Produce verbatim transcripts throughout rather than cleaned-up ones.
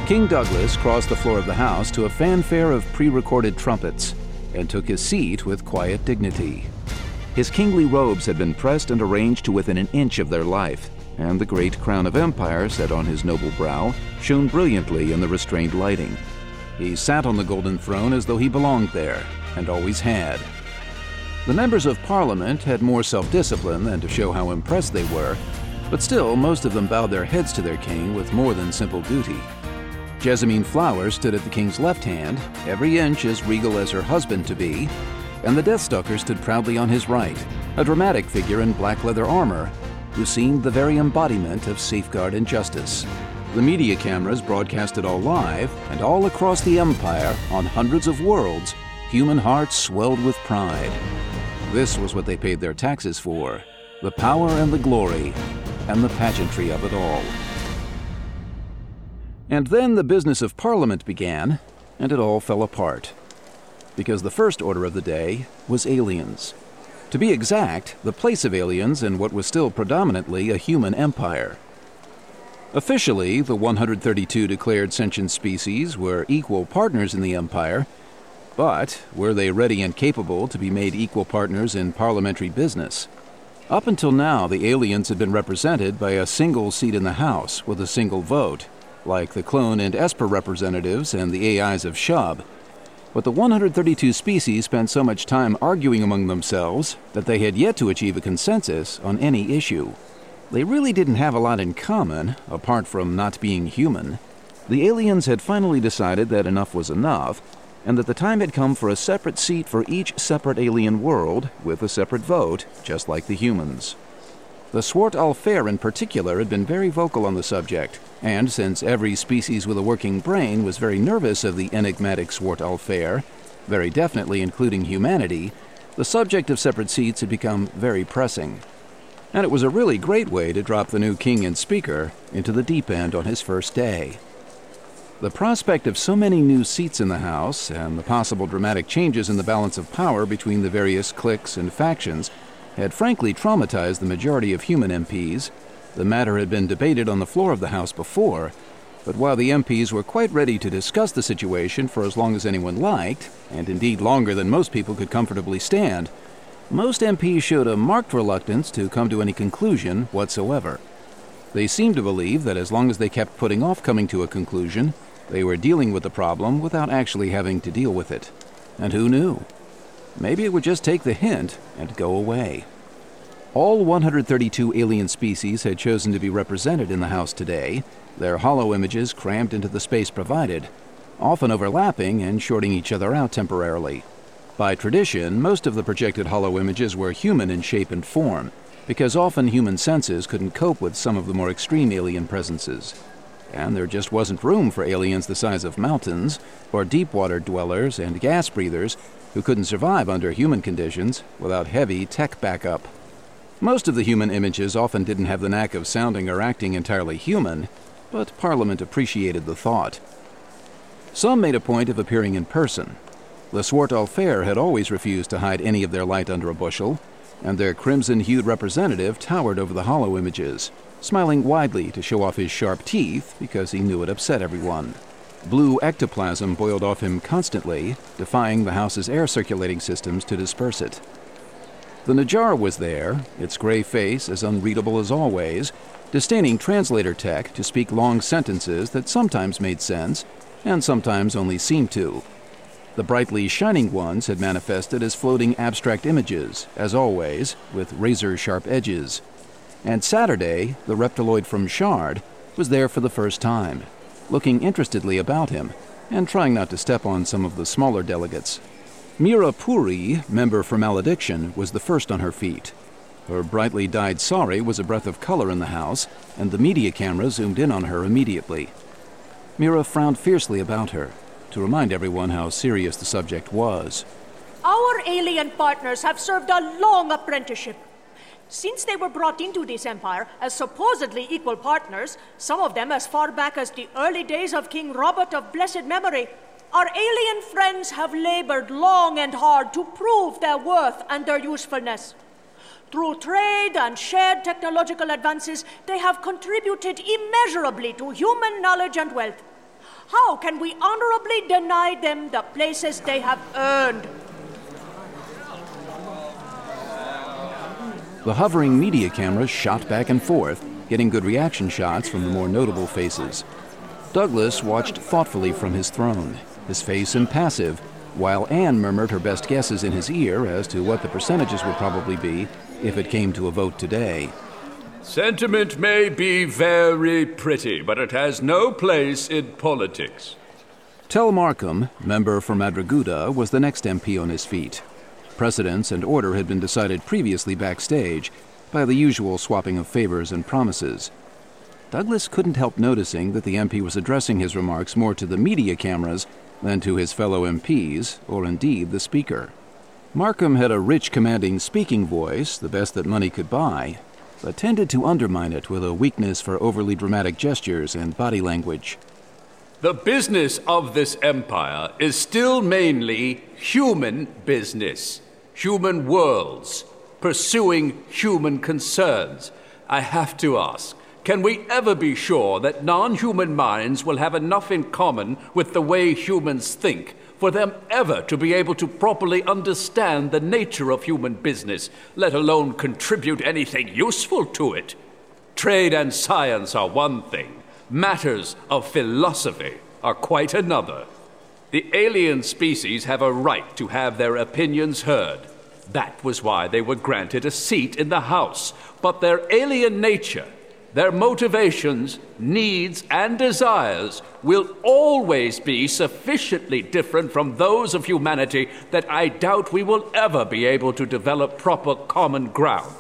King Douglas crossed the floor of the House to a fanfare of pre-recorded trumpets and took his seat with quiet dignity. His kingly robes had been pressed and arranged to within an inch of their life, and the great crown of empire set on his noble brow shone brilliantly in the restrained lighting. He sat on the golden throne as though he belonged there, and always had. The members of Parliament had more self-discipline than to show how impressed they were, but still most of them bowed their heads to their king with more than simple duty. Jessamine Flower stood at the king's left hand, every inch as regal as her husband-to-be, and the Deathstalker stood proudly on his right, a dramatic figure in black leather armor, who seemed the very embodiment of safeguard and justice. The media cameras broadcast it all live, and all across the empire, on hundreds of worlds, human hearts swelled with pride. This was what they paid their taxes for, the power and the glory, and the pageantry of it all. And then the business of Parliament began, and it all fell apart. Because the first order of the day was aliens. To be exact, the place of aliens in what was still predominantly a human empire. Officially, the one hundred thirty-two declared sentient species were equal partners in the empire, but were they ready and capable to be made equal partners in parliamentary business? Up until now, the aliens had been represented by a single seat in the House with a single vote, like the Clone and Esper representatives and the A Is of Shub. But the one hundred thirty-two species spent so much time arguing among themselves that they had yet to achieve a consensus on any issue. They really didn't have a lot in common, apart from not being human. The aliens had finally decided that enough was enough, and that the time had come for a separate seat for each separate alien world, with a separate vote, just like the humans. The Swart Alfair in particular had been very vocal on the subject, and since every species with a working brain was very nervous of the enigmatic Swart Alfair, very definitely including humanity, the subject of separate seats had become very pressing. And it was a really great way to drop the new king and speaker into the deep end on his first day. The prospect of so many new seats in the House, and the possible dramatic changes in the balance of power between the various cliques and factions, had frankly traumatized the majority of human M Ps. The matter had been debated on the floor of the House before, but while the M Ps were quite ready to discuss the situation for as long as anyone liked, and indeed longer than most people could comfortably stand, most M Ps showed a marked reluctance to come to any conclusion whatsoever. They seemed to believe that as long as they kept putting off coming to a conclusion, they were dealing with the problem without actually having to deal with it. And who knew? Maybe it would just take the hint and go away. All one hundred thirty-two alien species had chosen to be represented in the House today, their hollow images crammed into the space provided, often overlapping and shorting each other out temporarily. By tradition, most of the projected hollow images were human in shape and form, because often human senses couldn't cope with some of the more extreme alien presences. And there just wasn't room for aliens the size of mountains, or deep-water dwellers and gas breathers who couldn't survive under human conditions without heavy tech backup. Most of the human images often didn't have the knack of sounding or acting entirely human, but Parliament appreciated the thought. Some made a point of appearing in person. The Swart Alfair had always refused to hide any of their light under a bushel, and their crimson-hued representative towered over the hollow images, smiling widely to show off his sharp teeth because he knew it upset everyone. Blue ectoplasm boiled off him constantly, defying the House's air circulating systems to disperse it. The Najjar was there, its gray face as unreadable as always, disdaining translator tech to speak long sentences that sometimes made sense and sometimes only seemed to. The brightly shining ones had manifested as floating abstract images, as always, with razor-sharp edges. And Saturday, the reptiloid from Shard, was there for the first time, looking interestedly about him, and trying not to step on some of the smaller delegates. Mira Puri, member for Malediction, was the first on her feet. Her brightly dyed sari was a breath of color in the House, and the media camera zoomed in on her immediately. Mira frowned fiercely about her, to remind everyone how serious the subject was. Our alien partners have served a long apprenticeship. Since they were brought into this empire as supposedly equal partners, some of them as far back as the early days of King Robert of blessed memory, our alien friends have labored long and hard to prove their worth and their usefulness. Through trade and shared technological advances, they have contributed immeasurably to human knowledge and wealth. How can we honorably deny them the places they have earned? The hovering media cameras shot back and forth, getting good reaction shots from the more notable faces. Douglas watched thoughtfully from his throne, his face impassive, while Anne murmured her best guesses in his ear as to what the percentages would probably be if it came to a vote today. Sentiment may be very pretty, but it has no place in politics. Tel Markham, member for Madriguda, was the next M P on his feet. Precedence and order had been decided previously backstage by the usual swapping of favors and promises. Douglas couldn't help noticing that the M P was addressing his remarks more to the media cameras than to his fellow M Ps, or indeed the Speaker. Markham had a rich, commanding speaking voice, the best that money could buy, but tended to undermine it with a weakness for overly dramatic gestures and body language. The business of this empire is still mainly human business, human worlds, pursuing human concerns. I have to ask, can we ever be sure that non-human minds will have enough in common with the way humans think for them ever to be able to properly understand the nature of human business, let alone contribute anything useful to it? Trade and science are one thing. Matters of philosophy are quite another. The alien species have a right to have their opinions heard. That was why they were granted a seat in the House. But their alien nature, their motivations, needs, and desires will always be sufficiently different from those of humanity that I doubt we will ever be able to develop proper common ground.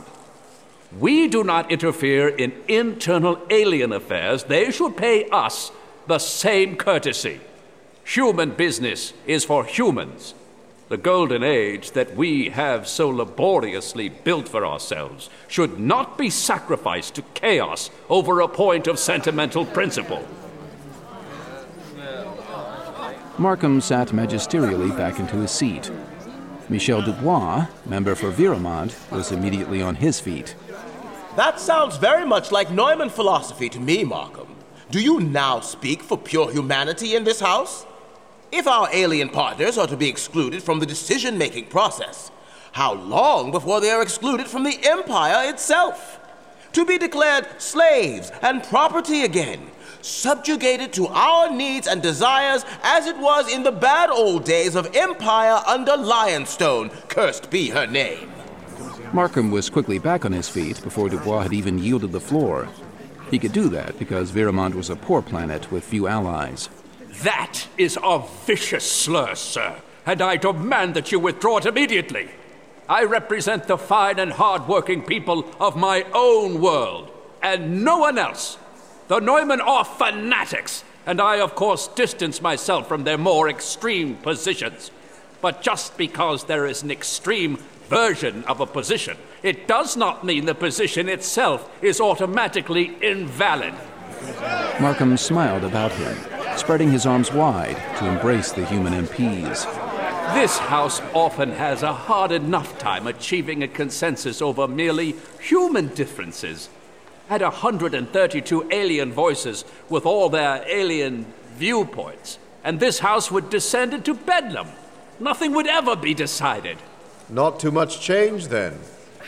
We do not interfere in internal alien affairs. They should pay us the same courtesy. Human business is for humans. The golden age that we have so laboriously built for ourselves should not be sacrificed to chaos over a point of sentimental principle. Markham sat magisterially back into his seat. Michel Dubois, member for Viremont, was immediately on his feet. That sounds very much like Neumann philosophy to me, Markham. Do you now speak for pure humanity in this house? If our alien partners are to be excluded from the decision-making process, how long before they are excluded from the empire itself? To be declared slaves and property again, subjugated to our needs and desires as it was in the bad old days of empire under Lionstone, cursed be her name. Markham was quickly back on his feet before Dubois had even yielded the floor. He could do that because Viremont was a poor planet with few allies. That is a vicious slur, sir, and I demand that you withdraw it immediately. I represent the fine and hard-working people of my own world, and no one else. The Neumann are fanatics, and I, of course, distance myself from their more extreme positions. But just because there is an extreme version of a position, it does not mean the position itself is automatically invalid. Markham smiled about him, spreading his arms wide to embrace the human M Ps. This House often has a hard enough time achieving a consensus over merely human differences. At one hundred thirty-two alien voices with all their alien viewpoints, and this House would descend into bedlam. Nothing would ever be decided. Not too much change, then.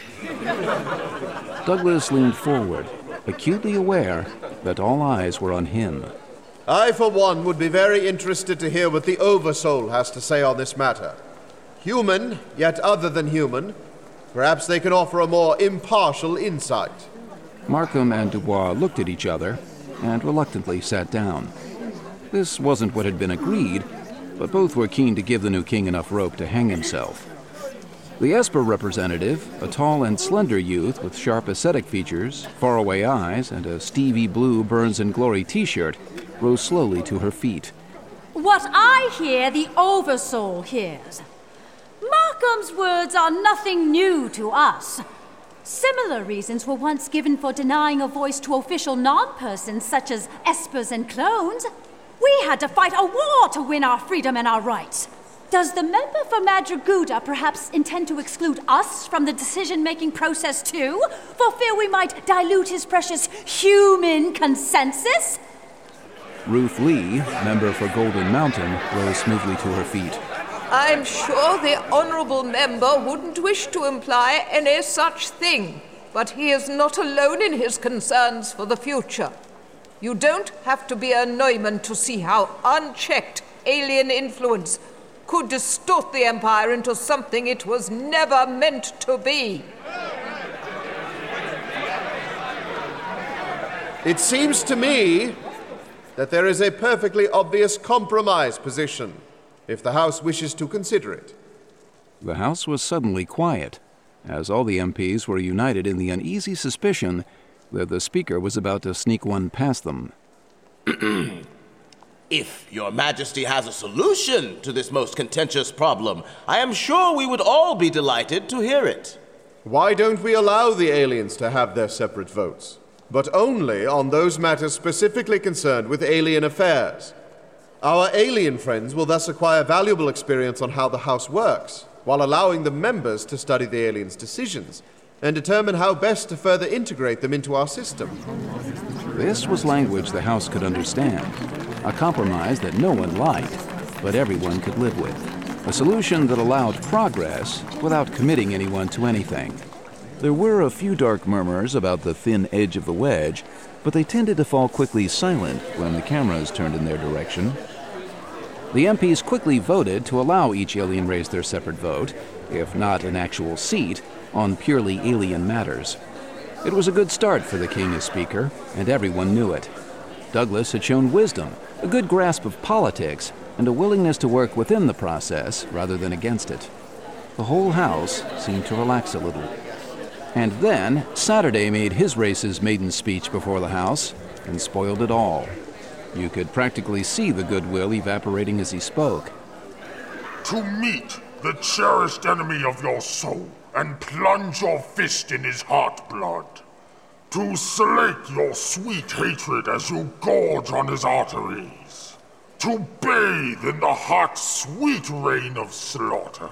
Douglas leaned forward, acutely aware that all eyes were on him. I, for one, would be very interested to hear what the Oversoul has to say on this matter. Human, yet other than human. Perhaps they can offer a more impartial insight. Markham and Dubois looked at each other and reluctantly sat down. This wasn't what had been agreed, but both were keen to give the new king enough rope to hang himself. The Esper representative, a tall and slender youth with sharp ascetic features, faraway eyes, and a Stevie blue Burns and Glory t-shirt, rose slowly to her feet. What I hear, the Oversoul hears. Markham's words are nothing new to us. Similar reasons were once given for denying a voice to official non-persons such as Espers and clones. We had to fight a war to win our freedom and our rights. Does the member for Madriguda perhaps intend to exclude us from the decision-making process too, for fear we might dilute his precious human consensus? Ruth Lee, member for Golden Mountain, rose smoothly to her feet. I'm sure the honourable member wouldn't wish to imply any such thing, but he is not alone in his concerns for the future. You don't have to be a Neumann to see how unchecked alien influence could distort the Empire into something it was never meant to be. It seems to me that there is a perfectly obvious compromise position, if the House wishes to consider it. The House was suddenly quiet, as all the M Ps were united in the uneasy suspicion that the Speaker was about to sneak one past them. If Your Majesty has a solution to this most contentious problem, I am sure we would all be delighted to hear it. Why don't we allow the aliens to have their separate votes, but only on those matters specifically concerned with alien affairs? Our alien friends will thus acquire valuable experience on how the House works, while allowing the members to study the aliens' decisions and determine how best to further integrate them into our system. This was language the House could understand, a compromise that no one liked, but everyone could live with, a solution that allowed progress without committing anyone to anything. There were a few dark murmurs about the thin edge of the wedge, but they tended to fall quickly silent when the cameras turned in their direction. The M Ps quickly voted to allow each alien race their separate vote, if not an actual seat, on purely alien matters. It was a good start for the King as Speaker, and everyone knew it. Douglas had shown wisdom, a good grasp of politics, and a willingness to work within the process rather than against it. The whole House seemed to relax a little. And then, Saturday made his race's maiden speech before the House and spoiled it all. You could practically see the goodwill evaporating as he spoke. To meet the cherished enemy of your soul and plunge your fist in his heart blood. To slake your sweet hatred as you gorge on his arteries. To bathe in the hot, sweet rain of slaughter.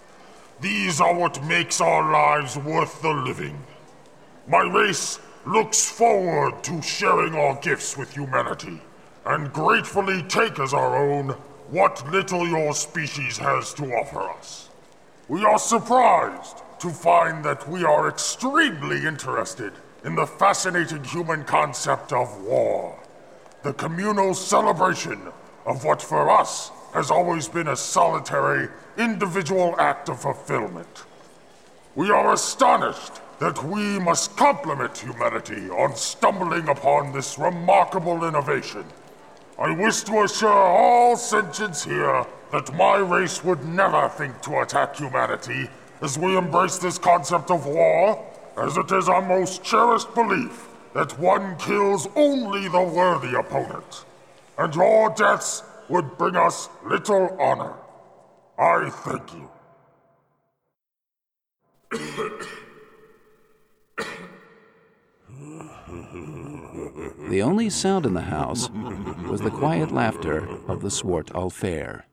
These are what makes our lives worth the living. My race looks forward to sharing our gifts with humanity, and gratefully take as our own what little your species has to offer us. We are surprised to find that we are extremely interested in the fascinating human concept of war, the communal celebration of what for us has always been a solitary, individual act of fulfillment. We are astonished that we must compliment humanity on stumbling upon this remarkable innovation. I wish to assure all sentients here that my race would never think to attack humanity as we embrace this concept of war, as it is our most cherished belief that one kills only the worthy opponent, and your deaths would bring us little honor. I thank you. The only sound in the house was the quiet laughter of the Swart Alfair.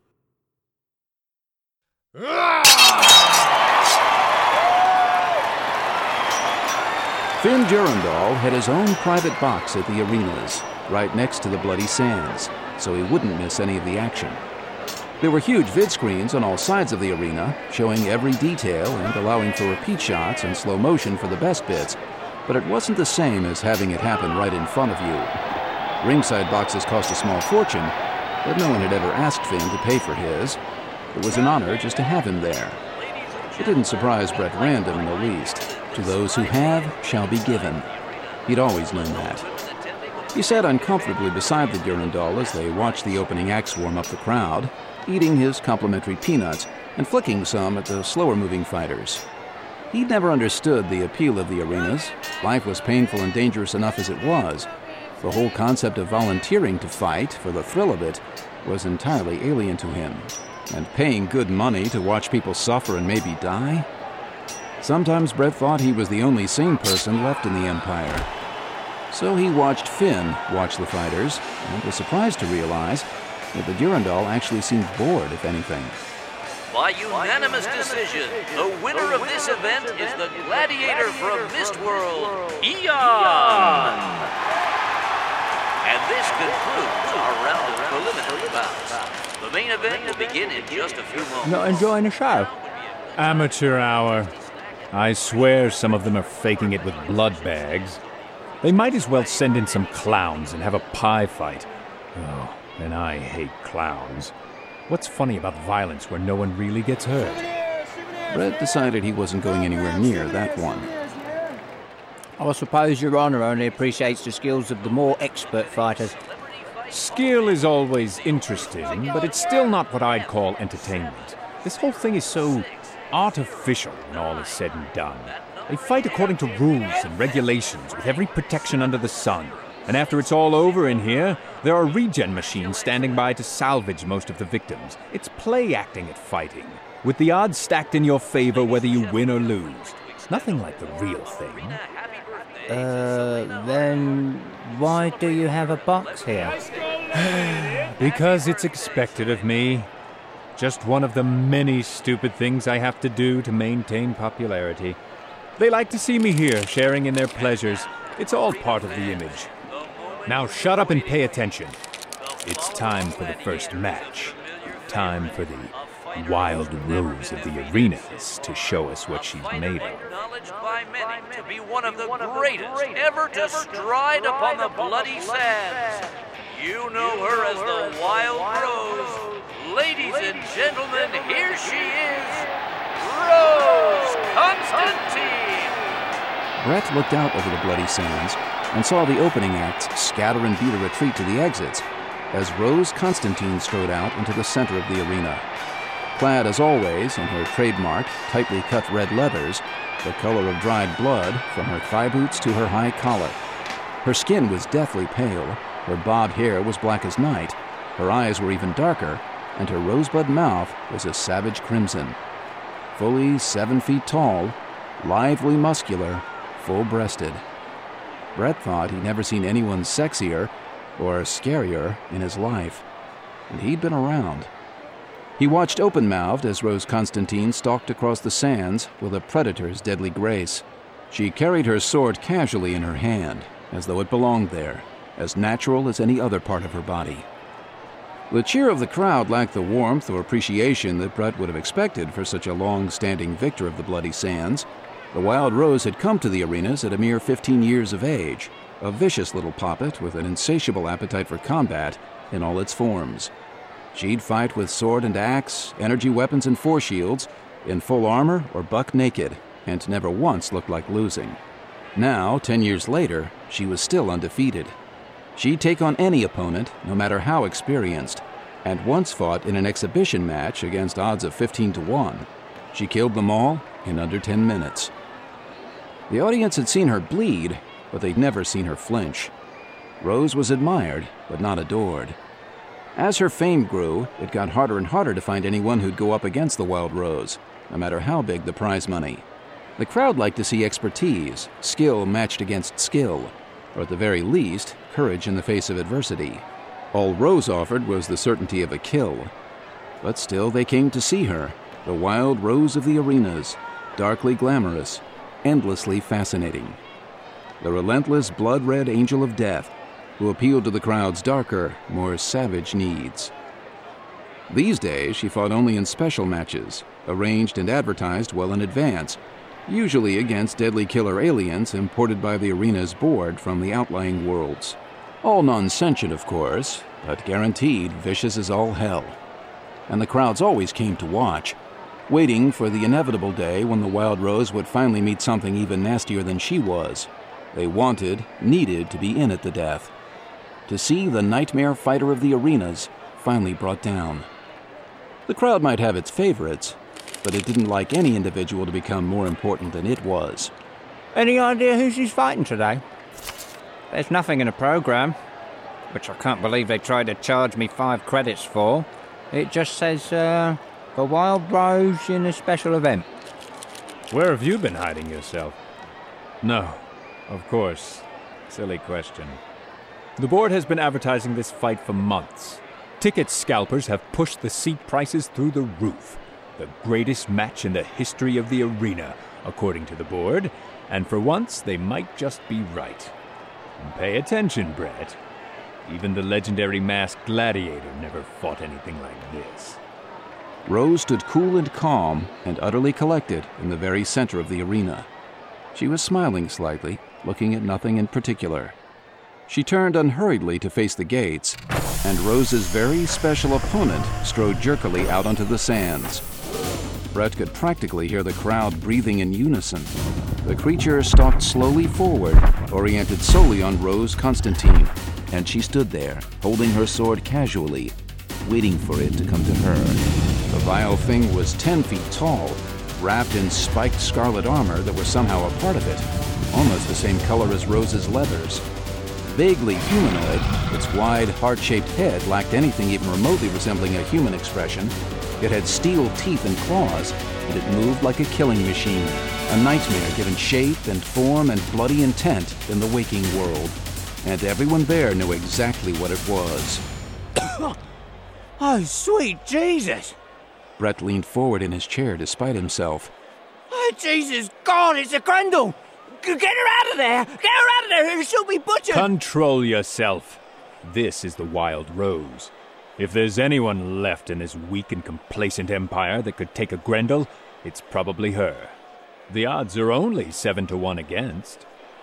Finn Durandal had his own private box at the arenas, right next to the Bloody Sands, so he wouldn't miss any of the action. There were huge vid screens on all sides of the arena, showing every detail and allowing for repeat shots and slow motion for the best bits, but it wasn't the same as having it happen right in front of you. Ringside boxes cost a small fortune, but no one had ever asked Finn to pay for his. It was an honor just to have him there. It didn't surprise Brett Random in the least. To those who have shall be given. He'd always known that. He sat uncomfortably beside the Durandal as they watched the opening acts warm up the crowd, eating his complimentary peanuts and flicking some at the slower-moving fighters. He'd never understood the appeal of the arenas. Life was painful and dangerous enough as it was. The whole concept of volunteering to fight for the thrill of it was entirely alien to him. And paying good money to watch people suffer and maybe die? Sometimes Brett thought he was the only sane person left in the Empire. So he watched Finn watch the fighters, and was surprised to realize that the Durandal actually seemed bored, if anything. By unanimous decision, the winner of this event is the gladiator from Mistworld, Eon! And this concludes our round of preliminary bouts. The main event will begin in just a few moments. Not enjoying the show? Amateur hour. I swear some of them are faking it with blood bags. They might as well send in some clowns and have a pie fight. Oh, and I hate clowns. What's funny about violence where no one really gets hurt? Brett decided he wasn't going anywhere near that one. I suppose Your Honor only appreciates the skills of the more expert fighters. Skill is always interesting, but it's still not what I'd call entertainment. This whole thing is so artificial when all is said and done. They fight according to rules and regulations with every protection under the sun. And after it's all over in here, there are regen machines standing by to salvage most of the victims. It's play acting at fighting, with the odds stacked in your favor whether you win or lose. Nothing like the real thing. Uh, then why do you have a box here? Because it's expected of me. Just one of the many stupid things I have to do to maintain popularity. They like to see me here, sharing in their pleasures. It's all part of the image. Now shut up and pay attention. It's time for the first match. Time for the Wild Rose of the Arenas to show us what she's made of. Acknowledged by many to be one of the greatest ever to stride upon the bloody sands. You know her as the Wild Rose. Ladies and gentlemen, here she is, Rose Constantine! Brett looked out over the bloody sands and saw the opening acts scatter and beat a retreat to the exits as Rose Constantine strode out into the center of the arena. Clad as always in her trademark, tightly cut red leathers, the color of dried blood from her thigh boots to her high collar. Her skin was deathly pale, her bobbed hair was black as night, her eyes were even darker, and her rosebud mouth was a savage crimson. Fully seven feet tall, lively muscular, full-breasted. Brett thought he'd never seen anyone sexier or scarier in his life, and he'd been around. He watched open-mouthed as Rose Constantine stalked across the sands with a predator's deadly grace. She carried her sword casually in her hand, as though it belonged there, as natural as any other part of her body. The cheer of the crowd lacked the warmth or appreciation that Brett would have expected for such a long-standing victor of the bloody sands. The Wild Rose had come to the arenas at a mere fifteen years of age, a vicious little poppet with an insatiable appetite for combat in all its forms. She'd fight with sword and axe, energy weapons and force shields, in full armor or buck naked, and never once looked like losing. Now, ten years later, she was still undefeated. She'd take on any opponent, no matter how experienced, and once fought in an exhibition match against odds of fifteen to one. She killed them all in under ten minutes. The audience had seen her bleed, but they'd never seen her flinch. Rose was admired, but not adored. As her fame grew, it got harder and harder to find anyone who'd go up against the Wild Rose, no matter how big the prize money. The crowd liked to see expertise, skill matched against skill, or at the very least, courage in the face of adversity. All Rose offered was the certainty of a kill. But still they came to see her, the Wild Rose of the arenas, darkly glamorous, endlessly fascinating. The relentless blood-red angel of death, who appealed to the crowd's darker, more savage needs. These days, she fought only in special matches, arranged and advertised well in advance, usually against deadly killer aliens imported by the arena's board from the outlying worlds. All non-sentient, of course, but guaranteed vicious as all hell. And the crowds always came to watch, waiting for the inevitable day when the Wild Rose would finally meet something even nastier than she was. They wanted, needed to be in at the death. To see the nightmare fighter of the arenas finally brought down. The crowd might have its favorites, but it didn't like any individual to become more important than it was. Any idea who she's fighting today? There's nothing in the program, which I can't believe they tried to charge me five credits for. It just says, uh, the Wild Rose in a special event. Where have you been hiding yourself? No, of course. Silly question. The board has been advertising this fight for months. Ticket scalpers have pushed the seat prices through the roof. The greatest match in the history of the arena, according to the board, and for once they might just be right. Pay attention, Brett. Even the legendary masked gladiator never fought anything like this. Rose stood cool and calm and utterly collected in the very center of the arena. She was smiling slightly, looking at nothing in particular. She turned unhurriedly to face the gates, and Rose's very special opponent strode jerkily out onto the sands. Brett could practically hear the crowd breathing in unison. The creature stalked slowly forward, oriented solely on Rose Constantine, and she stood there, holding her sword casually, waiting for it to come to her. The vile thing was ten feet tall, wrapped in spiked scarlet armor that was somehow a part of it, almost the same color as Rose's leathers. Vaguely humanoid, its wide, heart-shaped head lacked anything even remotely resembling a human expression. It had steel teeth and claws, and it moved like a killing machine, a nightmare given shape and form and bloody intent in the waking world. And everyone there knew exactly what it was. Oh, sweet Jesus! Brett leaned forward in his chair despite himself. Oh, Jesus God, it's a Grendel! Get her out of there! Get her out of there! She'll be butchered! Control yourself. This is the Wild Rose. If there's anyone left in this weak and complacent empire that could take a Grendel, it's probably her. The odds are only seven to one against.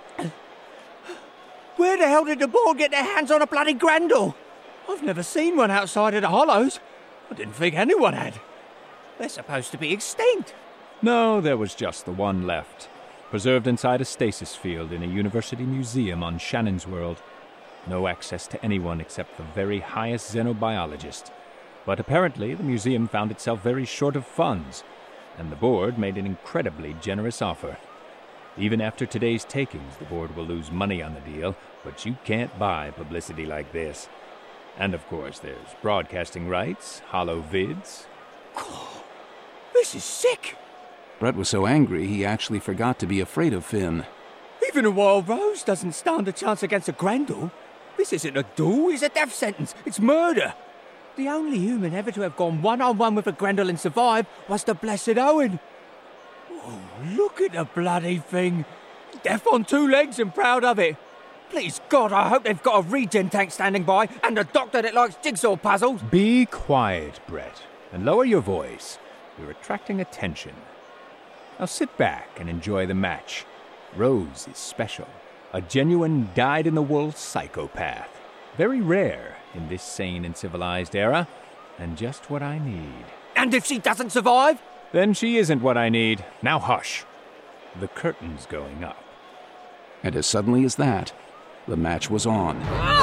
Where the hell did the board get their hands on a bloody Grendel? I've never seen one outside of the Hollows. I didn't think anyone had. They're supposed to be extinct. No, there was just the one left, preserved inside a stasis field in a university museum on Shannon's World. No access to anyone except the very highest xenobiologist. But apparently the museum found itself very short of funds, and the board made an incredibly generous offer. Even after today's takings, the board will lose money on the deal, but you can't buy publicity like this. And of course, there's broadcasting rights, hollow vids. Oh, this is sick! Brett was so angry he actually forgot to be afraid of Finn. Even a Wild Rose doesn't stand a chance against a Grendel. This isn't a duel, it's a death sentence. It's murder. The only human ever to have gone one-on-one with a Grendel and survive was the Blessed Owen. Oh, look at the bloody thing. Death on two legs and proud of it. Please God, I hope they've got a regen tank standing by and a doctor that likes jigsaw puzzles. Be quiet, Brett, and lower your voice. You're attracting attention. Now sit back and enjoy the match. Rose is special. A genuine dyed-in-the-wool psychopath. Very rare in this sane and civilized era, and just what I need. And if she doesn't survive? Then she isn't what I need. Now hush. The curtain's going up. And as suddenly as that, the match was on.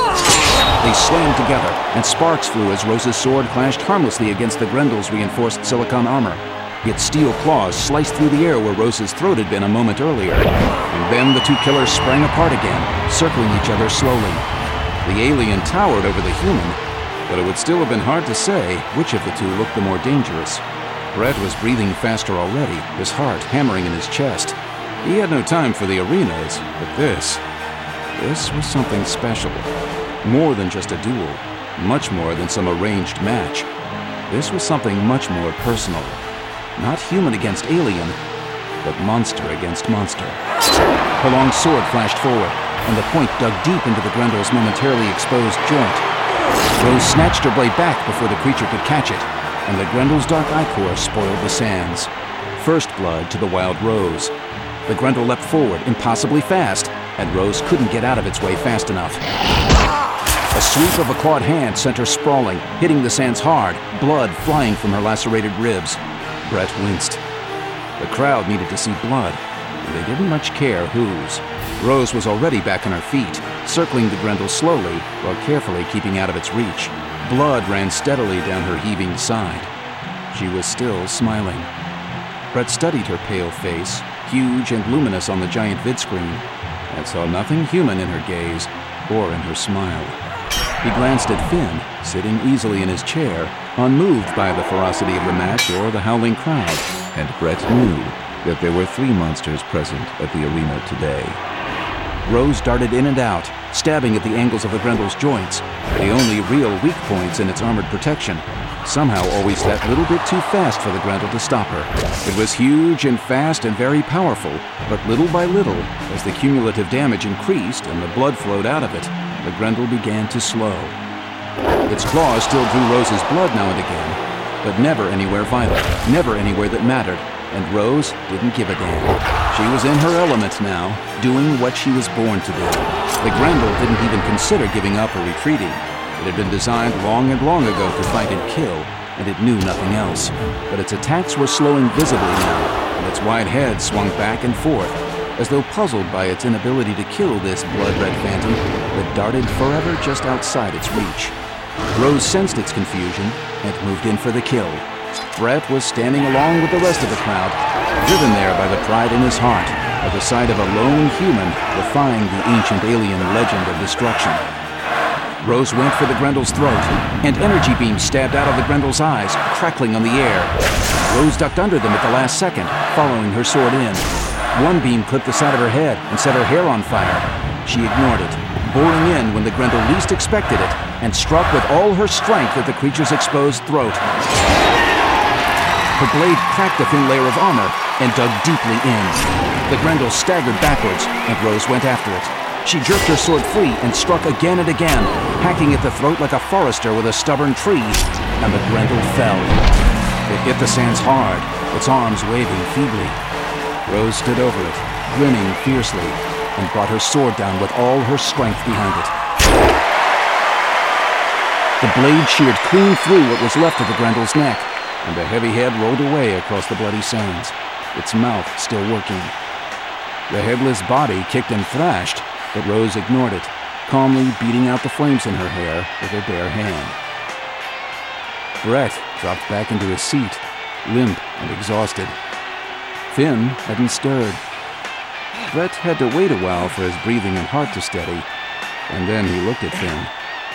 They slammed together, and sparks flew as Rose's sword clashed harmlessly against the Grendel's reinforced silicon armor. Its steel claws sliced through the air where Rose's throat had been a moment earlier. And then the two killers sprang apart again, circling each other slowly. The alien towered over the human, but it would still have been hard to say which of the two looked the more dangerous. Brett was breathing faster already, his heart hammering in his chest. He had no time for the arenas, but this... this was something special. More than just a duel, much more than some arranged match. This was something much more personal. Not human against alien, but monster against monster. Her long sword flashed forward, and the point dug deep into the Grendel's momentarily exposed joint. Rose snatched her blade back before the creature could catch it, and the Grendel's dark ichor spoiled the sands. First blood to the Wild Rose. The Grendel leapt forward, impossibly fast, and Rose couldn't get out of its way fast enough. A sweep of a clawed hand sent her sprawling, hitting the sands hard, blood flying from her lacerated ribs. Brett winced. The crowd needed to see blood, and they didn't much care whose. Rose was already back on her feet, circling the Grendel slowly while carefully keeping out of its reach. Blood ran steadily down her heaving side. She was still smiling. Brett studied her pale face, huge and luminous on the giant vidscreen, and saw nothing human in her gaze or in her smile. He glanced at Finn, sitting easily in his chair, unmoved by the ferocity of the match or the howling crowd. And Brett knew that there were three monsters present at the arena today. Rose darted in and out, stabbing at the angles of the Grendel's joints, the only real weak points in its armored protection, somehow always that little bit too fast for the Grendel to stop her. It was huge and fast and very powerful, but little by little, as the cumulative damage increased and the blood flowed out of it, the Grendel began to slow. Its claws still drew Rose's blood now and again, but never anywhere vital, never anywhere that mattered, and Rose didn't give a damn. She was in her element now, doing what she was born to do. The Grendel didn't even consider giving up or retreating. It had been designed long and long ago to fight and kill, and it knew nothing else. But its attacks were slowing visibly now, and its wide head swung back and forth, as though puzzled by its inability to kill this blood-red phantom that darted forever just outside its reach. Rose sensed its confusion and moved in for the kill. Brett was standing along with the rest of the crowd, driven there by the pride in his heart at the sight of a lone human defying the ancient alien legend of destruction. Rose went for the Grendel's throat, and energy beams stabbed out of the Grendel's eyes, crackling on the air. Rose ducked under them at the last second, following her sword in. One beam clipped the side of her head and set her hair on fire. She ignored it, boring in when the Grendel least expected it, and struck with all her strength at the creature's exposed throat. Her blade cracked a thin layer of armor and dug deeply in. The Grendel staggered backwards, and Rose went after it. She jerked her sword free and struck again and again, hacking at the throat like a forester with a stubborn tree, and the Grendel fell. It hit the sands hard, its arms waving feebly. Rose stood over it, grinning fiercely, and brought her sword down with all her strength behind it. The blade sheared clean through what was left of the Grendel's neck, and the heavy head rolled away across the bloody sands, its mouth still working. The headless body kicked and thrashed, but Rose ignored it, calmly beating out the flames in her hair with her bare hand. Brett dropped back into his seat, limp and exhausted. Finn hadn't stirred. Brett had to wait a while for his breathing and heart to steady, and then he looked at Finn.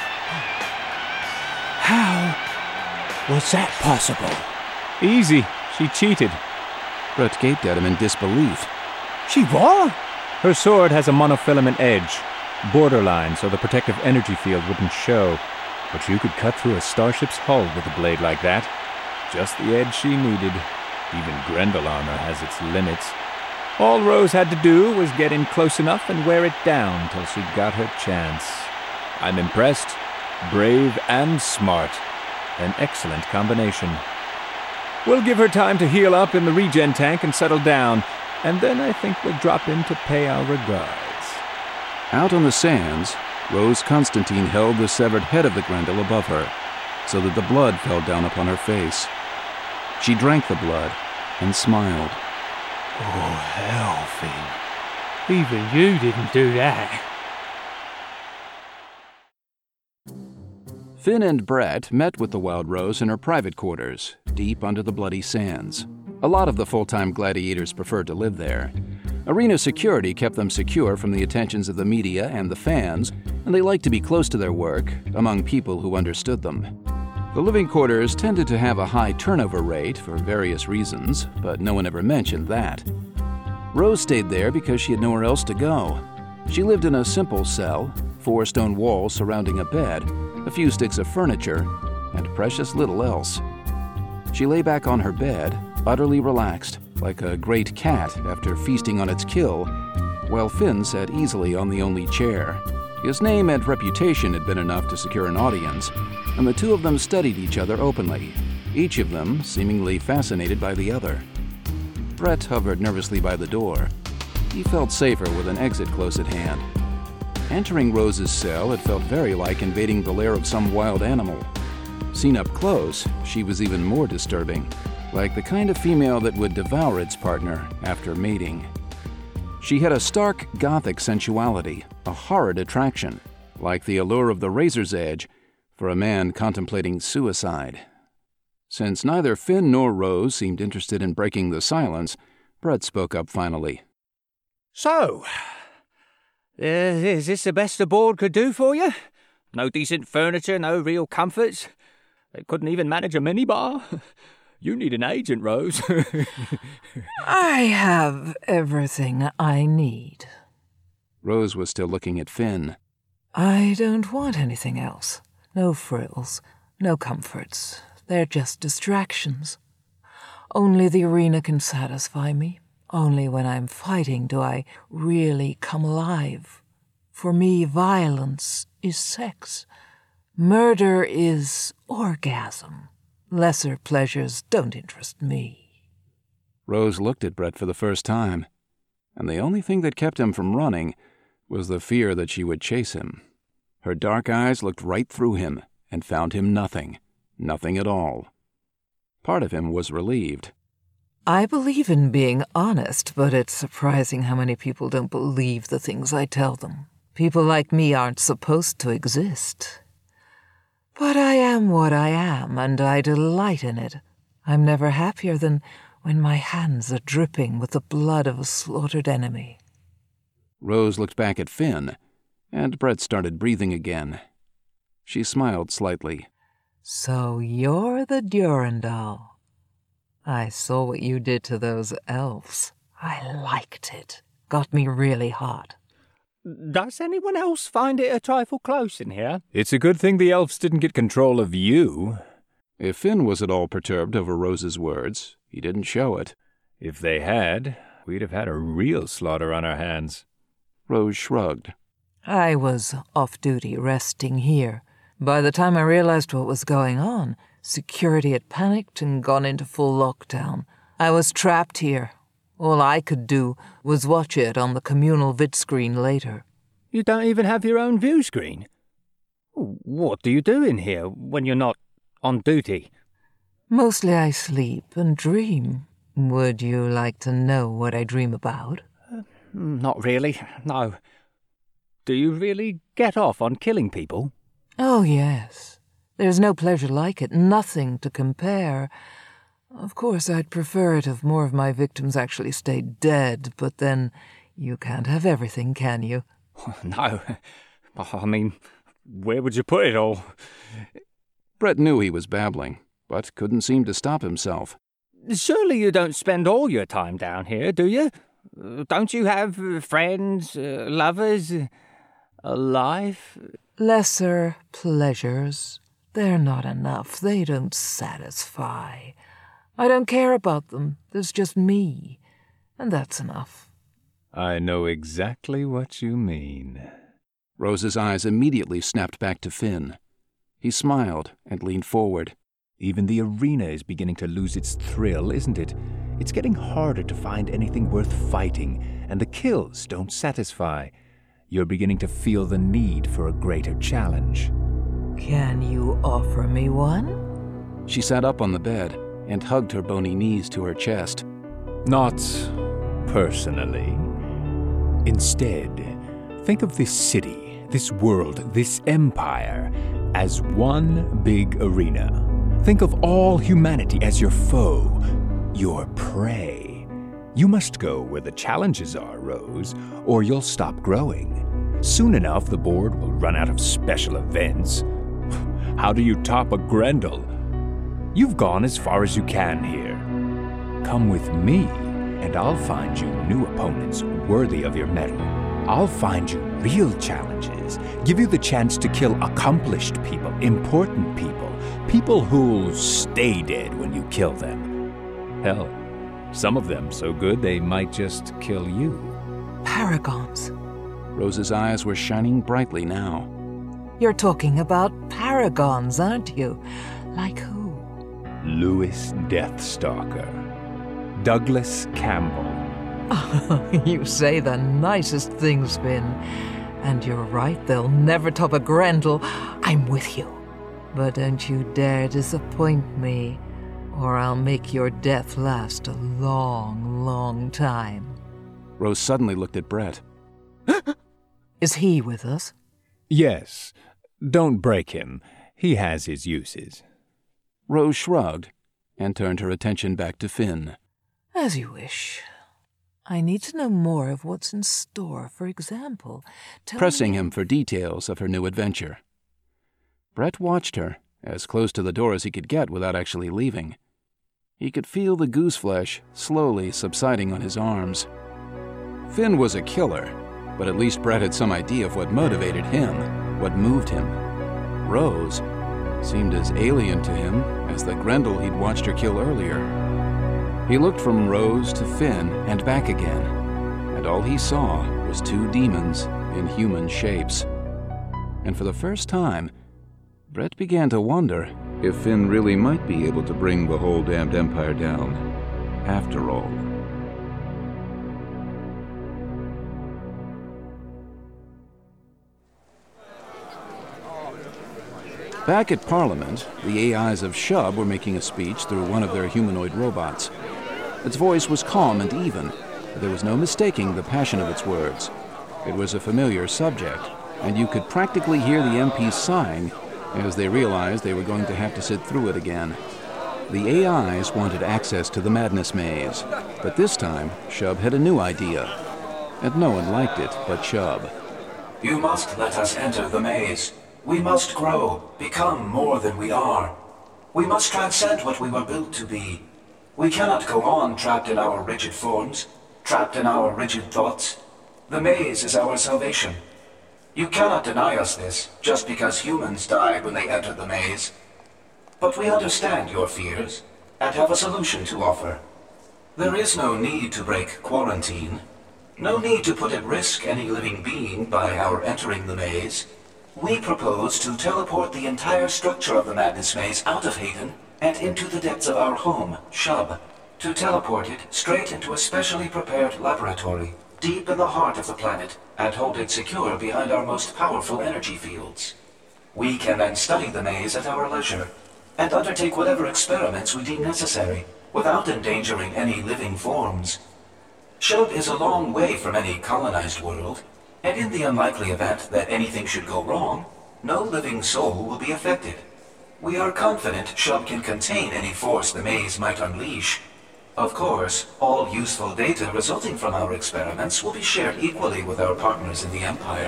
How was that possible? Easy. She cheated. Brett gaped at him in disbelief. She what? Her sword has a monofilament edge, borderline so the protective energy field wouldn't show. But you could cut through a starship's hull with a blade like that. Just the edge she needed. Even Grendel armor has its limits. All Rose had to do was get in close enough and wear it down till she got her chance. I'm impressed. Brave and smart. An excellent combination. We'll give her time to heal up in the regen tank and settle down, and then I think we'll drop in to pay our regards. Out on the sands, Rose Constantine held the severed head of the Grendel above her, so that the blood fell down upon her face. She drank the blood and smiled. Oh, hell, Finn. Even you didn't do that. Finn and Brett met with the Wild Rose in her private quarters, deep under the bloody sands. A lot of the full-time gladiators preferred to live there. Arena security kept them secure from the attentions of the media and the fans, and they liked to be close to their work, among people who understood them. The living quarters tended to have a high turnover rate for various reasons, but no one ever mentioned that. Rose stayed there because she had nowhere else to go. She lived in a simple cell, four stone walls surrounding a bed, a few sticks of furniture, and precious little else. She lay back on her bed, utterly relaxed, like a great cat after feasting on its kill, while Finn sat easily on the only chair. His name and reputation had been enough to secure an audience, and the two of them studied each other openly, each of them seemingly fascinated by the other. Brett hovered nervously by the door. He felt safer with an exit close at hand. Entering Rose's cell had felt very like invading the lair of some wild animal. Seen up close, she was even more disturbing, like the kind of female that would devour its partner after mating. She had a stark gothic sensuality, a horrid attraction, like the allure of the razor's edge for a man contemplating suicide. Since neither Finn nor Rose seemed interested in breaking the silence, Brett spoke up finally. So, uh, is this the best the board could do for you? No decent furniture, no real comforts? They couldn't even manage a minibar? You need an agent, Rose. I have everything I need. Rose was still looking at Finn. I don't want anything else. No frills, no comforts. They're just distractions. Only the arena can satisfy me. Only when I'm fighting do I really come alive. For me, violence is sex. Murder is orgasm. Lesser pleasures don't interest me. Rose looked at Brett for the first time, and the only thing that kept him from running was the fear that she would chase him. Her dark eyes looked right through him and found him nothing, nothing at all. Part of him was relieved. I believe in being honest, but it's surprising how many people don't believe the things I tell them. People like me aren't supposed to exist. But I am what I am, and I delight in it. I'm never happier than when my hands are dripping with the blood of a slaughtered enemy. Rose looked back at Finn, and Brett started breathing again. She smiled slightly. So you're the Durandal. I saw what you did to those elves. I liked it. Got me really hot. Does anyone else find it a trifle close in here? It's a good thing the elves didn't get control of you. If Finn was at all perturbed over Rose's words, he didn't show it. If they had, we'd have had a real slaughter on our hands. Rose shrugged. I was off-duty, resting here. By the time I realized what was going on, security had panicked and gone into full lockdown. I was trapped here. All I could do was watch it on the communal vid screen later. You don't even have your own view screen? What do you do in here when you're not on duty? Mostly I sleep and dream. Would you like to know what I dream about? Uh, not really, no. Do you really get off on killing people? Oh, yes. There's no pleasure like it, nothing to compare. Of course, I'd prefer it if more of my victims actually stayed dead, but then you can't have everything, can you? No. I mean, where would you put it all? Brett knew he was babbling, but couldn't seem to stop himself. Surely you don't spend all your time down here, do you? Don't you have friends, uh, lovers, a life? Lesser pleasures. They're not enough. They don't satisfy. I don't care about them. There's just me. And that's enough. I know exactly what you mean. Rose's eyes immediately snapped back to Finn. He smiled and leaned forward. Even the arena is beginning to lose its thrill, isn't it? It's getting harder to find anything worth fighting, and the kills don't satisfy. You're beginning to feel the need for a greater challenge. Can you offer me one? She sat up on the bed and hugged her bony knees to her chest. Not personally. Instead, think of this city, this world, this empire as one big arena. Think of all humanity as your foe, your prey. You must go where the challenges are, Rose, or you'll stop growing. Soon enough, the board will run out of special events. How do you top a Grendel? You've gone as far as you can here. Come with me, and I'll find you new opponents worthy of your mettle. I'll find you real challenges, give you the chance to kill accomplished people, important people, people who'll stay dead when you kill them. Hell, some of them so good they might just kill you. Paragons. Rose's eyes were shining brightly now. You're talking about paragons, aren't you? Like who? Louis Deathstalker. Douglas Campbell. Oh, you say the nicest things, Finn. And you're right, they'll never top a Grendel. I'm with you. But don't you dare disappoint me, or I'll make your death last a long, long time. Rose suddenly looked at Brett. Is he with us? Yes. Don't break him. He has his uses. Rose shrugged and turned her attention back to Finn. As you wish. I need to know more of what's in store. For example, tell pressing me... him for details of her new adventure. Brett watched her, as close to the door as he could get without actually leaving. He could feel the goose flesh slowly subsiding on his arms. Finn was a killer, but at least Brett had some idea of what motivated him, what moved him. Rose seemed as alien to him as the Grendel he'd watched her kill earlier. He looked from Rose to Finn and back again, and all he saw was two demons in human shapes. And for the first time, Brett began to wonder if Finn really might be able to bring the whole damned empire down, after all. Back at Parliament, the A Is of Shub were making a speech through one of their humanoid robots. Its voice was calm and even, but there was no mistaking the passion of its words. It was a familiar subject, and you could practically hear the M Ps sighing as they realized they were going to have to sit through it again. The A Is wanted access to the Madness Maze, but this time, Shub had a new idea, and no one liked it but Shub. You must let us enter the maze. We must grow, become more than we are. We must transcend what we were built to be. We cannot go on trapped in our rigid forms, trapped in our rigid thoughts. The maze is our salvation. You cannot deny us this, just because humans died when they entered the maze. But we understand your fears, and have a solution to offer. There is no need to break quarantine. No need to put at risk any living being by our entering the maze. We propose to teleport the entire structure of the Madness Maze out of Hayden and into the depths of our home, Shub. To teleport it straight into a specially prepared laboratory, deep in the heart of the planet, and hold it secure behind our most powerful energy fields. We can then study the maze at our leisure, and undertake whatever experiments we deem necessary, without endangering any living forms. Shub is a long way from any colonized world, and in the unlikely event that anything should go wrong, no living soul will be affected. We are confident Shub can contain any force the maze might unleash. Of course, all useful data resulting from our experiments will be shared equally with our partners in the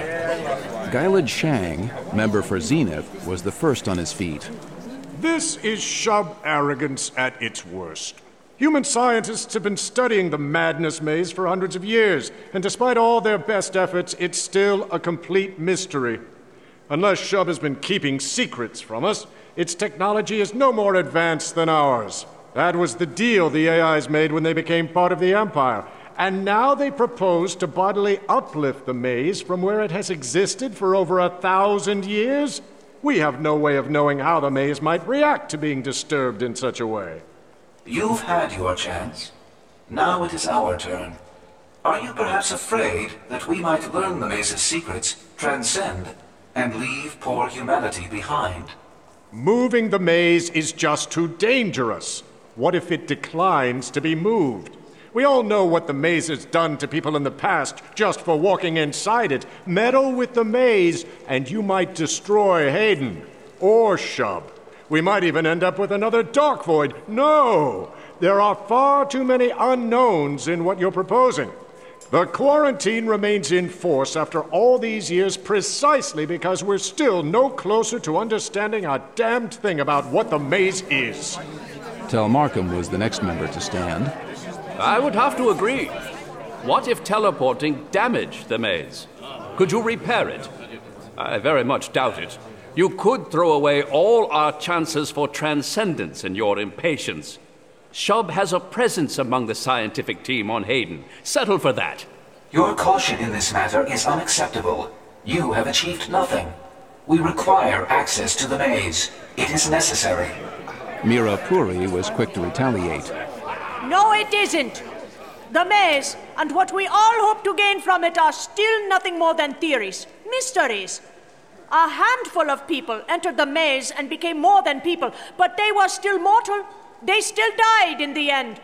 Empire. Gylid Shang, member for Zenith, was the first on his feet. This is Shub arrogance at its worst. Human scientists have been studying the Madness Maze for hundreds of years, and despite all their best efforts, it's still a complete mystery. Unless Shub has been keeping secrets from us, its technology is no more advanced than ours. That was the deal the A Is made when they became part of the Empire, and now they propose to bodily uplift the maze from where it has existed for over a thousand years? We have no way of knowing how the maze might react to being disturbed in such a way. You've had your chance. Now it is our turn. Are you perhaps afraid that we might learn the maze's secrets, transcend, and leave poor humanity behind? Moving the maze is just too dangerous. What if it declines to be moved? We all know what the maze has done to people in the past just for walking inside it. Meddle with the maze, and you might destroy Hayden or Shub. We might even end up with another Dark Void. No! There are far too many unknowns in what you're proposing. The quarantine remains in force after all these years precisely because we're still no closer to understanding a damned thing about what the maze is. Tel Markham was the next member to stand. I would have to agree. What if teleporting damaged the maze? Could you repair it? I very much doubt it. You could throw away all our chances for transcendence in your impatience. Shub has a presence among the scientific team on Hayden. Settle for that. Your caution in this matter is unacceptable. You have achieved nothing. We require access to the maze. It is necessary. Mira Puri was quick to retaliate. No, it isn't. The maze and what we all hope to gain from it are still nothing more than theories, mysteries. A handful of people entered the maze and became more than people, but they were still mortal. They still died in the end.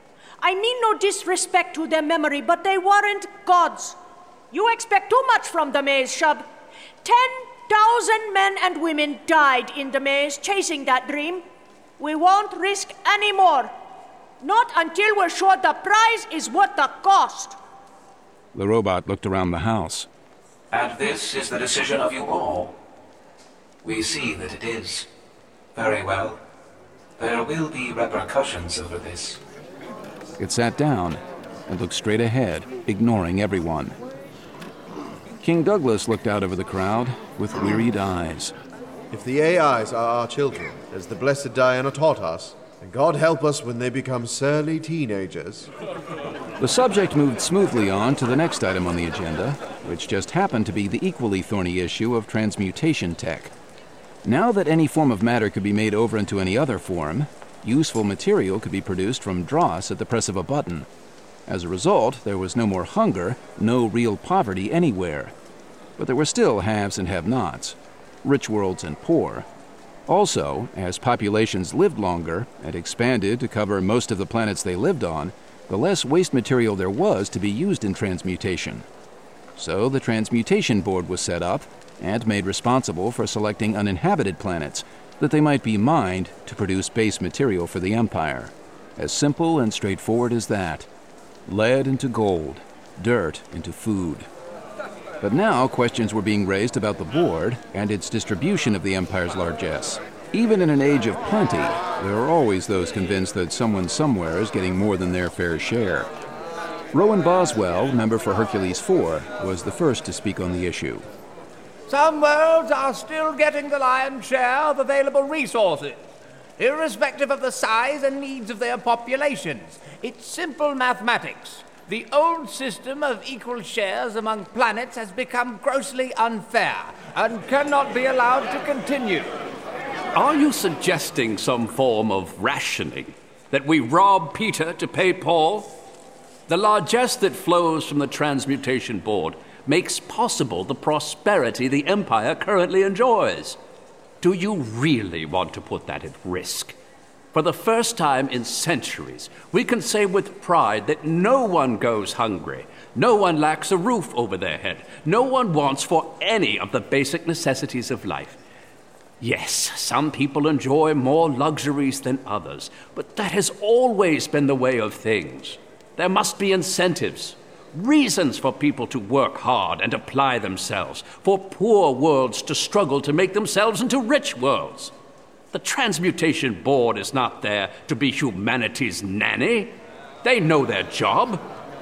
I mean no disrespect to their memory, but they weren't gods. You expect too much from the maze, Shub. Ten thousand men and women died in the maze chasing that dream. We won't risk any more. Not until we're sure the prize is worth the cost. The robot looked around the house. And this is the decision of you all. We see that it is. Very well. There will be repercussions over this. It sat down and looked straight ahead, ignoring everyone. King Douglas looked out over the crowd with wearied eyes. If the A Is are our children, as the Blessed Diana taught us, And God help us when they become surly teenagers. The subject moved smoothly on to the next item on the agenda, which just happened to be the equally thorny issue of transmutation tech. Now that any form of matter could be made over into any other form, useful material could be produced from dross at the press of a button. As a result, there was no more hunger, no real poverty anywhere. But there were still haves and have-nots, rich worlds and poor. Also, as populations lived longer and expanded to cover most of the planets they lived on, the less waste material there was to be used in transmutation. So the Transmutation Board was set up and made responsible for selecting uninhabited planets that they might be mined to produce base material for the Empire. As simple and straightforward as that. Lead into gold, dirt into food. But now questions were being raised about the board and its distribution of the Empire's largesse. Even in an age of plenty, there are always those convinced that someone somewhere is getting more than their fair share. Rowan Boswell, member for Hercules four, was the first to speak on the issue. Some worlds are still getting the lion's share of available resources, irrespective of the size and needs of their populations. It's simple mathematics. The old system of equal shares among planets has become grossly unfair and cannot be allowed to continue. Are you suggesting some form of rationing? That we rob Peter to pay Paul? The largesse that flows from the Transmutation Board makes possible the prosperity the Empire currently enjoys. Do you really want to put that at risk? For the first time in centuries, we can say with pride that no one goes hungry, no one lacks a roof over their head, no one wants for any of the basic necessities of life. Yes, some people enjoy more luxuries than others, but that has always been the way of things. There must be incentives, reasons for people to work hard and apply themselves, for poor worlds to struggle to make themselves into rich worlds. The Transmutation Board is not there to be humanity's nanny. They know their job.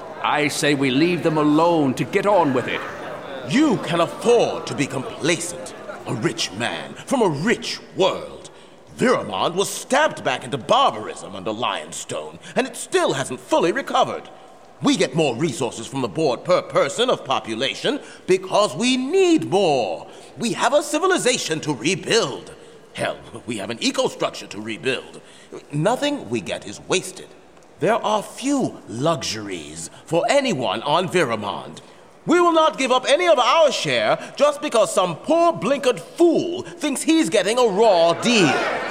I say we leave them alone to get on with it. You can afford to be complacent. A rich man from a rich world. Viramond was stabbed back into barbarism under Lionstone, and it still hasn't fully recovered. We get more resources from the board per person of population because we need more. We have a civilization to rebuild. Hell, we have an eco-structure to rebuild. Nothing we get is wasted. There are few luxuries for anyone on Viramond. We will not give up any of our share just because some poor blinkered fool thinks he's getting a raw deal.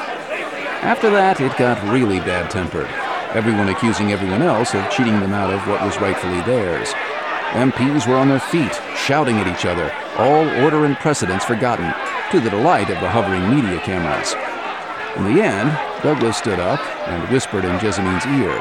After that, it got really bad-tempered. Everyone accusing everyone else of cheating them out of what was rightfully theirs. M Ps were on their feet, shouting at each other, all order and precedence forgotten, to the delight of the hovering media cameras. In the end, Douglas stood up and whispered in Jessamyn's ear.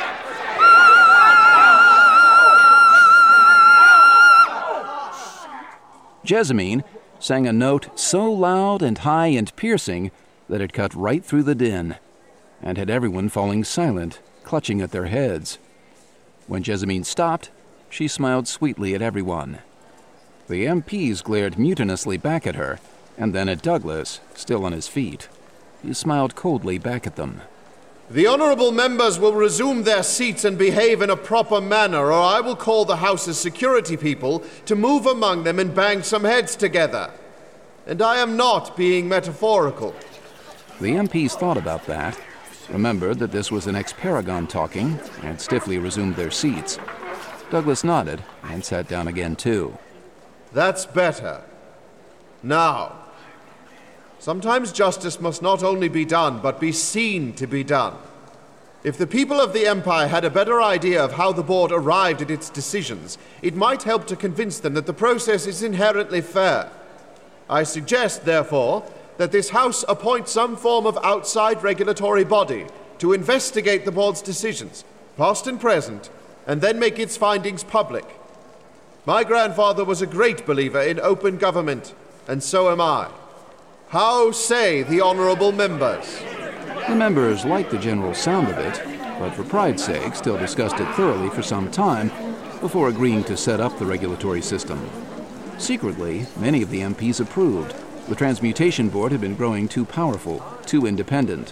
Jessamyn sang a note so loud and high and piercing that it cut right through the din, and had everyone falling silent, clutching at their heads. When Jessamyn stopped, she smiled sweetly at everyone. The M Ps glared mutinously back at her, and then at Douglas, still on his feet. He smiled coldly back at them. The honorable members will resume their seats and behave in a proper manner, or I will call the House's security people to move among them and bang some heads together. And I am not being metaphorical. The M Ps thought about that, remembered that this was an ex-Paragon talking, and stiffly resumed their seats. Douglas nodded and sat down again, too. That's better. Now, sometimes justice must not only be done, but be seen to be done. If the people of the Empire had a better idea of how the board arrived at its decisions, it might help to convince them that the process is inherently fair. I suggest, therefore, that this House appoint some form of outside regulatory body to investigate the board's decisions, past and present, and then make its findings public. My grandfather was a great believer in open government, and so am I. How say the honorable members? The members liked the general sound of it, but for pride's sake still discussed it thoroughly for some time before agreeing to set up the regulatory system. Secretly, many of the M Ps approved. The Transmutation Board had been growing too powerful, too independent.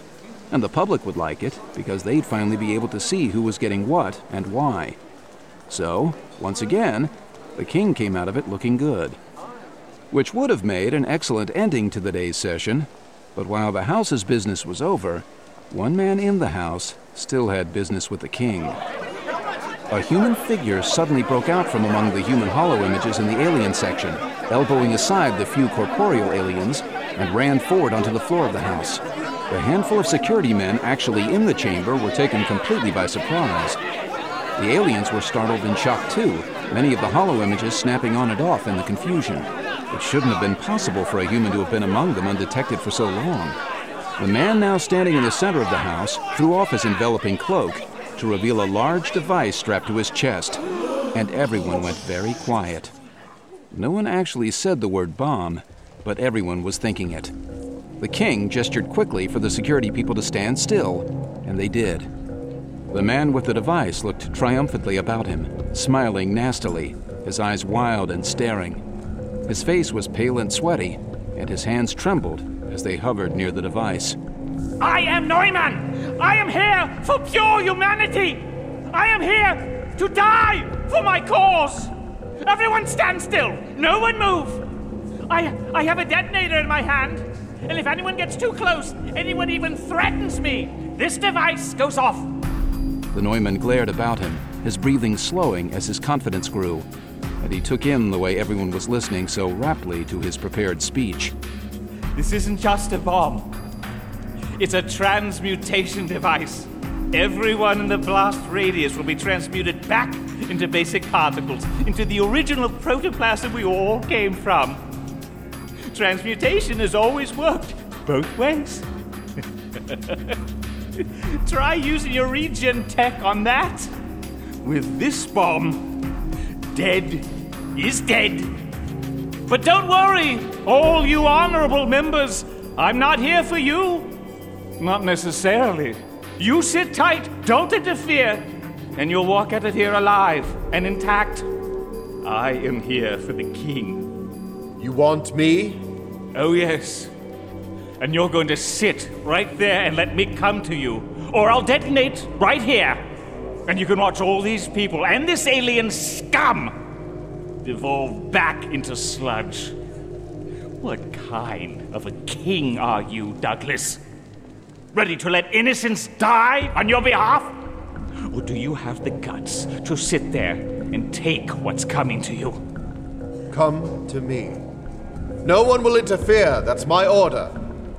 And the public would like it, because they'd finally be able to see who was getting what and why. So, once again, the king came out of it looking good. Which would have made an excellent ending to the day's session, but while the house's business was over, one man in the house still had business with the king. A human figure suddenly broke out from among the human hollow images in the alien section, elbowing aside the few corporeal aliens, and ran forward onto the floor of the house. The handful of security men actually in the chamber were taken completely by surprise. The aliens were startled and shocked too, many of the hollow images snapping on and off in the confusion. It shouldn't have been possible for a human to have been among them undetected for so long. The man now standing in the center of the house threw off his enveloping cloak to reveal a large device strapped to his chest, and everyone went very quiet. No one actually said the word bomb, but everyone was thinking it. The king gestured quickly for the security people to stand still, and they did. The man with the device looked triumphantly about him, smiling nastily, his eyes wild and staring. His face was pale and sweaty, and his hands trembled as they hovered near the device. I am Neumann! I am here for pure humanity! I am here to die for my cause! Everyone stand still! No one move! I, I have a detonator in my hand, and if anyone gets too close, anyone even threatens me, this device goes off. The Neumann glared about him, his breathing slowing as his confidence grew, and he took in the way everyone was listening so raptly to his prepared speech. This isn't just a bomb. It's a transmutation device. Everyone in the blast radius will be transmuted back into basic particles, into the original protoplasm we all came from. Transmutation has always worked both ways. Try using your regen tech on that. With this bomb, dead is dead. But don't worry, all you honorable members, I'm not here for you. Not necessarily. You sit tight, don't interfere, and you'll walk out of here alive and intact. I am here for the king. You want me? Oh, yes. And you're going to sit right there and let me come to you, or I'll detonate right here. And you can watch all these people and this alien scum devolve back into sludge. What kind of a king are you, Douglas? Ready to let innocents die on your behalf? Or do you have the guts to sit there and take what's coming to you? Come to me. No one will interfere, that's my order.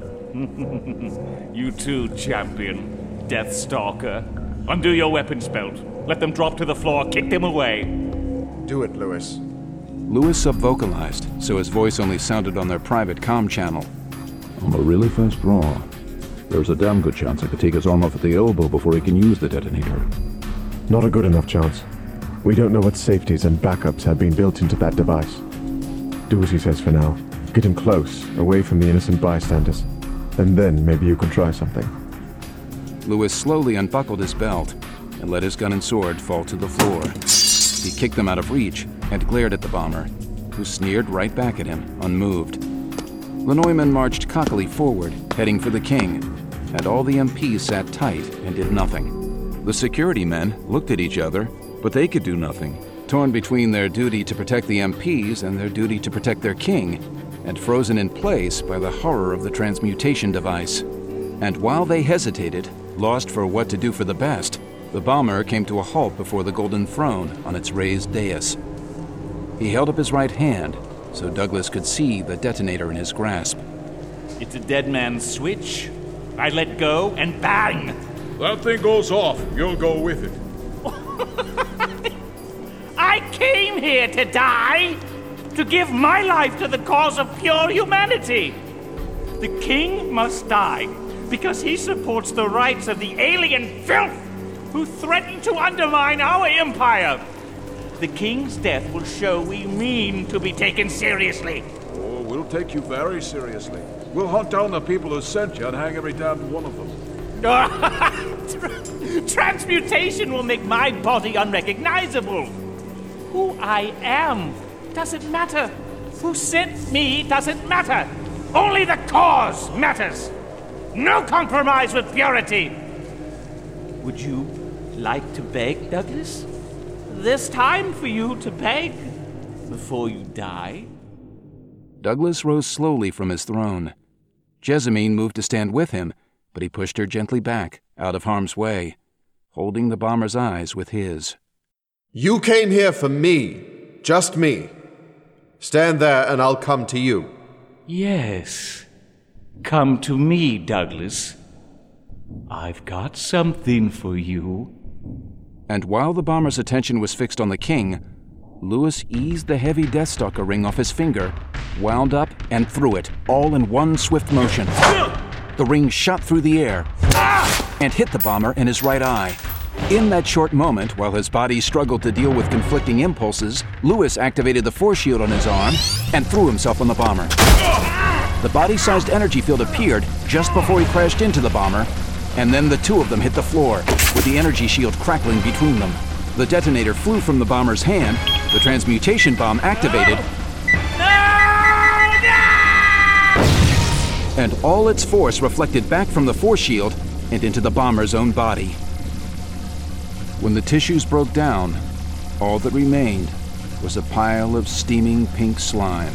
You too, champion. Deathstalker. Undo your weapons belt. Let them drop to the floor. Kick them away. Do it, Lewis. Lewis subvocalized, so his voice only sounded on their private comm channel. On a really fast draw. There's a damn good chance I could take his arm off at the elbow before he can use the detonator. Not a good enough chance. We don't know what safeties and backups have been built into that device. Do as he says for now. Get him close, away from the innocent bystanders. And then maybe you can try something. Lewis slowly unbuckled his belt and let his gun and sword fall to the floor. He kicked them out of reach and glared at the bomber, who sneered right back at him, unmoved. The Neumann marched cockily forward, heading for the king, and all the M Ps sat tight and did nothing. The security men looked at each other, but they could do nothing, torn between their duty to protect the M Ps and their duty to protect their king, and frozen in place by the horror of the transmutation device. And while they hesitated, lost for what to do for the best, the bomber came to a halt before the golden throne on its raised dais. He held up his right hand so Douglas could see the detonator in his grasp. It's a dead man's switch. I let go and bang! That thing goes off. You'll go with it. I came here to die! To give my life to the cause of pure humanity! The king must die because he supports the rights of the alien filth who threaten to undermine our empire. The king's death will show we mean to be taken seriously. Oh, we'll take you very seriously. We'll hunt down the people who sent you and hang every damn one of them. Transmutation will make my body unrecognizable. Who I am doesn't matter. Who sent me doesn't matter. Only the cause matters. No compromise with purity! Would you like to beg, Douglas? There's time for you to beg before you die. Douglas rose slowly from his throne. Jessamine moved to stand with him, but he pushed her gently back, out of harm's way, holding the bomber's eyes with his. You came here for me, just me. Stand there and I'll come to you. Yes. Come to me, Douglas. I've got something for you. And while the bomber's attention was fixed on the king, Louis eased the heavy Deathstalker ring off his finger, wound up, and threw it, all in one swift motion. The ring shot through the air and hit the bomber in his right eye. In that short moment, while his body struggled to deal with conflicting impulses, Louis activated the force shield on his arm and threw himself on the bomber. The body-sized energy field appeared just before he crashed into the bomber, and then the two of them hit the floor, with the energy shield crackling between them. The detonator flew from the bomber's hand, the transmutation bomb activated, and all its force reflected back from the force shield and into the bomber's own body. When the tissues broke down, all that remained was a pile of steaming pink slime.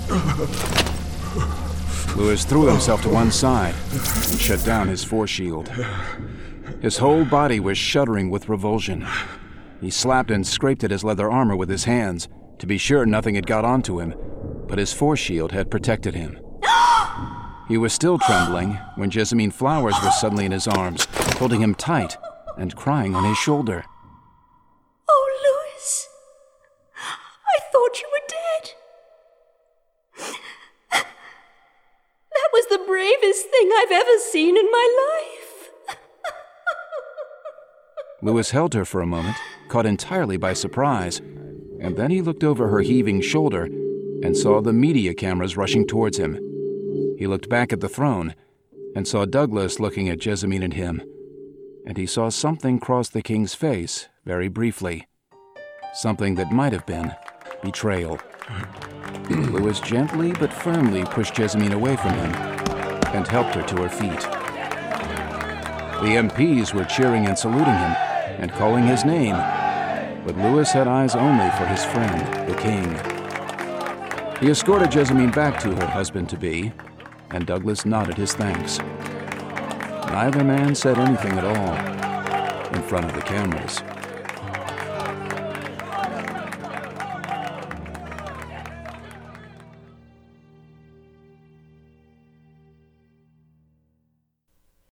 Louis threw himself to one side and shut down his force shield. His whole body was shuddering with revulsion. He slapped and scraped at his leather armor with his hands to be sure nothing had got onto him, but his force shield had protected him. He was still trembling when Jessamine Flowers was suddenly in his arms, holding him tight and crying on his shoulder. Oh, Louis, I thought you were dead. That was the bravest thing I've ever seen in my life. Louis held her for a moment, caught entirely by surprise, and then he looked over her heaving shoulder and saw the media cameras rushing towards him. He looked back at the throne and saw Douglas looking at Jessamine and him, and he saw something cross the king's face very briefly. Something that might have been betrayal. Louis gently but firmly pushed Jessamine away from him and helped her to her feet. The M Ps were cheering and saluting him and calling his name, but Louis had eyes only for his friend, the king. He escorted Jessamine back to her husband-to-be, and Douglas nodded his thanks. Neither man said anything at all in front of the cameras.